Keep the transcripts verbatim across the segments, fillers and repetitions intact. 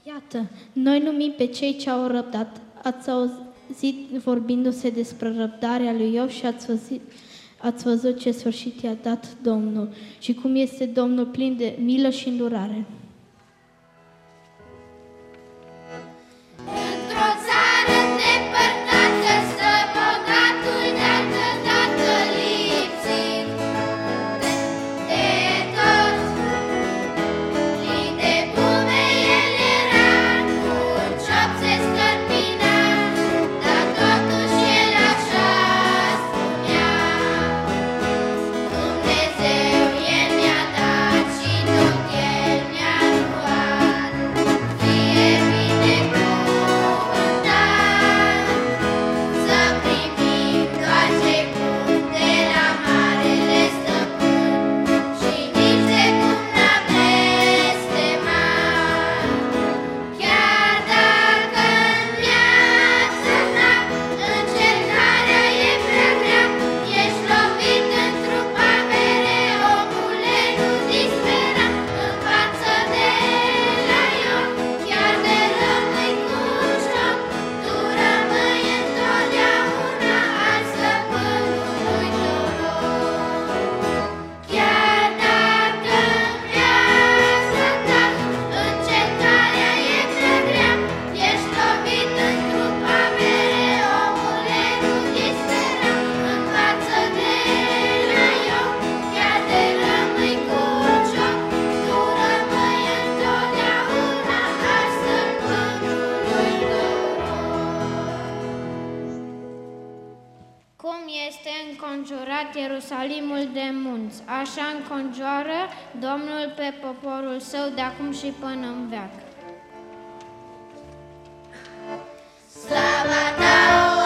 Iată, noi numim pe cei ce au răbdat. Ați auzit vorbindu-se despre răbdarea lui Iov și ați văzut, ați văzut ce sfârșit i-a dat Domnul și cum este Domnul plin de milă și îndurare. Într-o țară depărtată stă bogatul de-altă dată lipsit de tot. Plin de bume el era, cu un ciop se scărpina, dar totuși el așa spunea: Dumnezeu el mi-a dat și tot el mi-a luat. Fie binecuvântat, să primim doar ce bun de la Marele Stăpân și nici de cum n-a blestemat. Chiar dacă în viața ta încercarea e prea grea, ești lovit în trup avere, omule, nu dispera. Învață de la Iov, chiar de rămâi cu șoc, tu rămâi întotdeauna al stăpânului tău loc. Chiar dacă în viața ta încercarea e prea grea, ești lovit în trup avere, omule, nu dispera. Învață de la Iov, chiar de rămâi cu șoc, tu rămâi întotdeauna al stăpânului tău loc. Cum este înconjurat Ierusalimul de munți, așa înconjoară Domnul pe poporul său de acum și până în veac. Slava ta o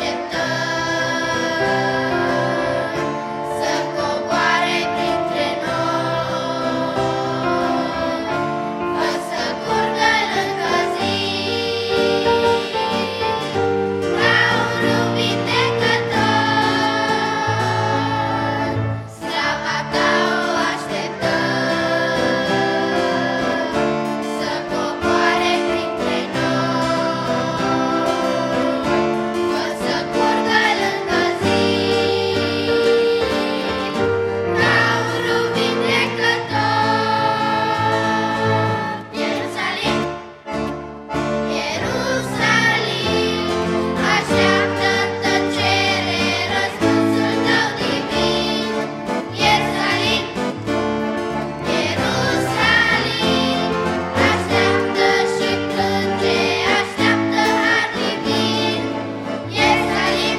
așteptăm, să coboare printre noi, fă să curgă lângă zi, ca un râu vindecător. Slava ta o așteptăm, să coboare printre noi, fă să curgă lângă zi, ca un râu vindecător. Ierusalim, Ierusalim, așteaptă în tăcere răspunsul tău divin. Ierusalim, Ierusalim, așteaptă și plânge, așteaptă har divin. Ierusalim,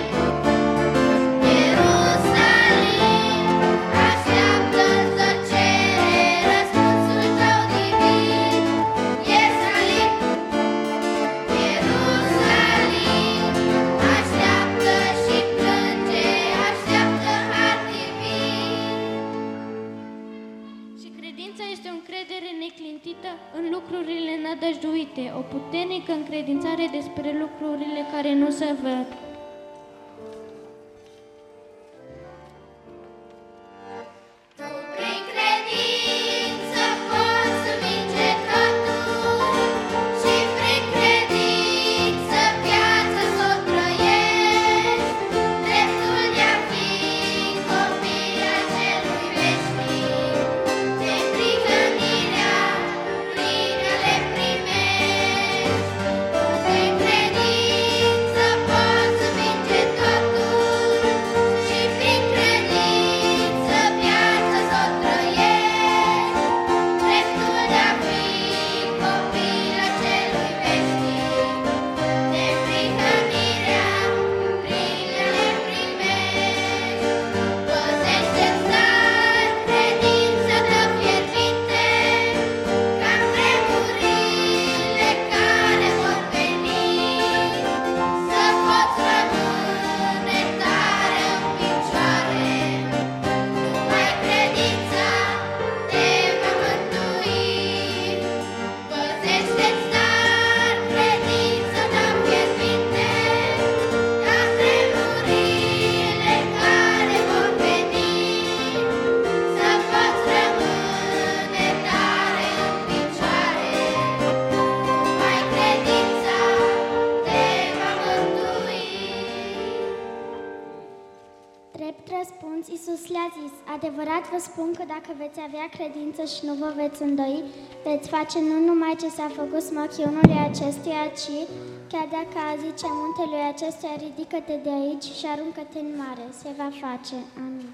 Ierusalim, așteaptă în tăcere răspunsul tău divin. Ierusalim, Ierusalim, așteaptă și plânge, așteaptă har divin. Și credința este o încredere neclintită în lucrurile nădăjduite, o puternică încredințare despre lucrurile care nu se văd. Tu prin credință poți învinge totul și prin credință viața s-o trăiești, dreptul de-a fi copil al celui veșnic. De prihănirea plină le primești, tu prin credință poți Iisus le-a zis, adevărat vă spun că dacă veți avea credință și nu vă veți îndoi, veți face nu numai ce s-a făcut smăchiunului acestuia, ci chiar dacă a zice muntelui acestuia, ridică-te de aici și aruncă-te în mare, se va face. Amin.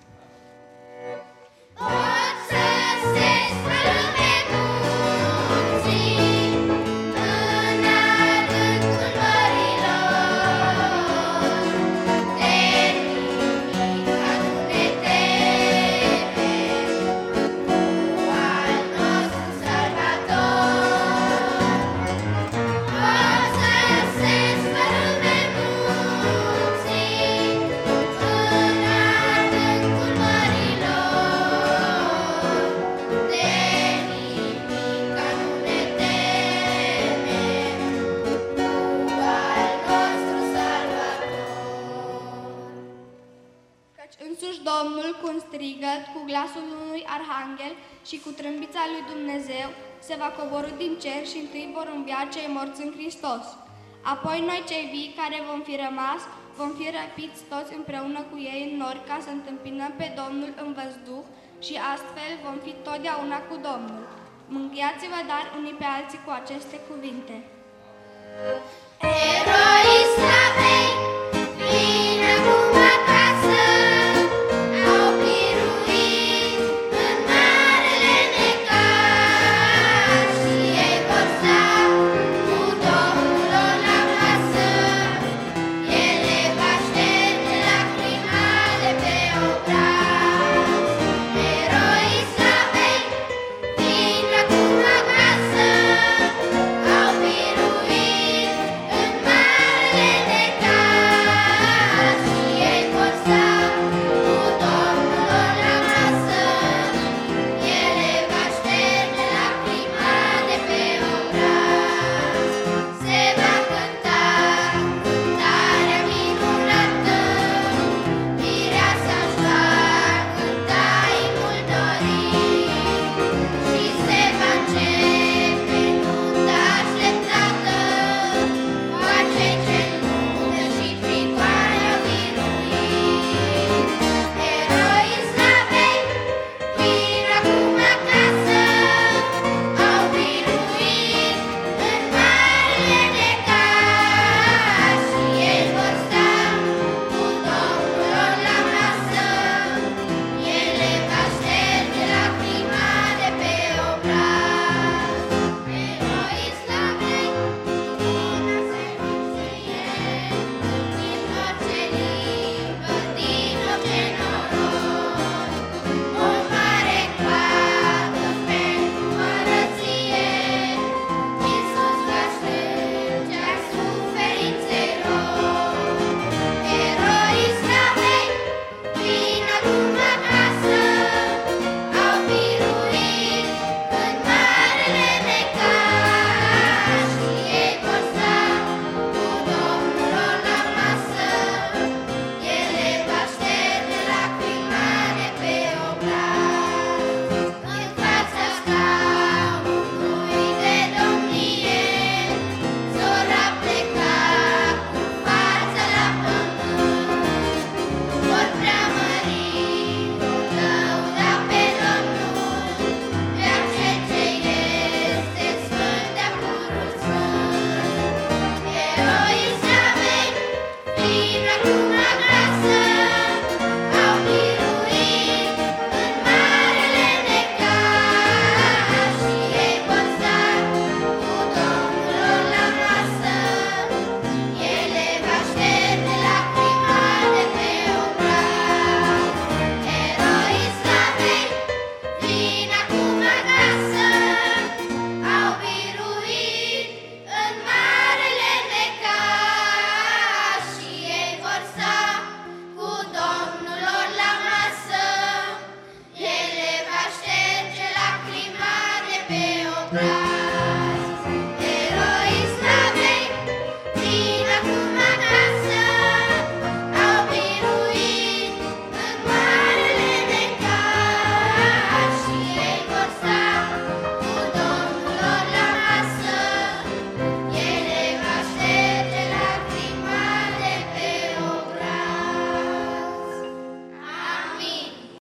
Pot să se spălme munții în adâncul mărilor, de nimica nu ne temem, cu al nostru Salvator. Pot să se spălme munții în adâncul mărilor, de nimica nu ne temem, cu al nostru Salvator. Căci însuși Domnul, cu un strigăt, cu glasul unui arhanghel și cu trâmbița lui Dumnezeu, se va coborî din cer și întâi vor învia cei morți în Hristos. Apoi noi cei vii care vom fi rămas, vom fi răpiți toți împreună cu ei în nori ca să întâmpinăm pe Domnul în văzduh și astfel vom fi totdeauna cu Domnul. Mângâiați-vă dar unii pe alții cu aceste cuvinte. Ero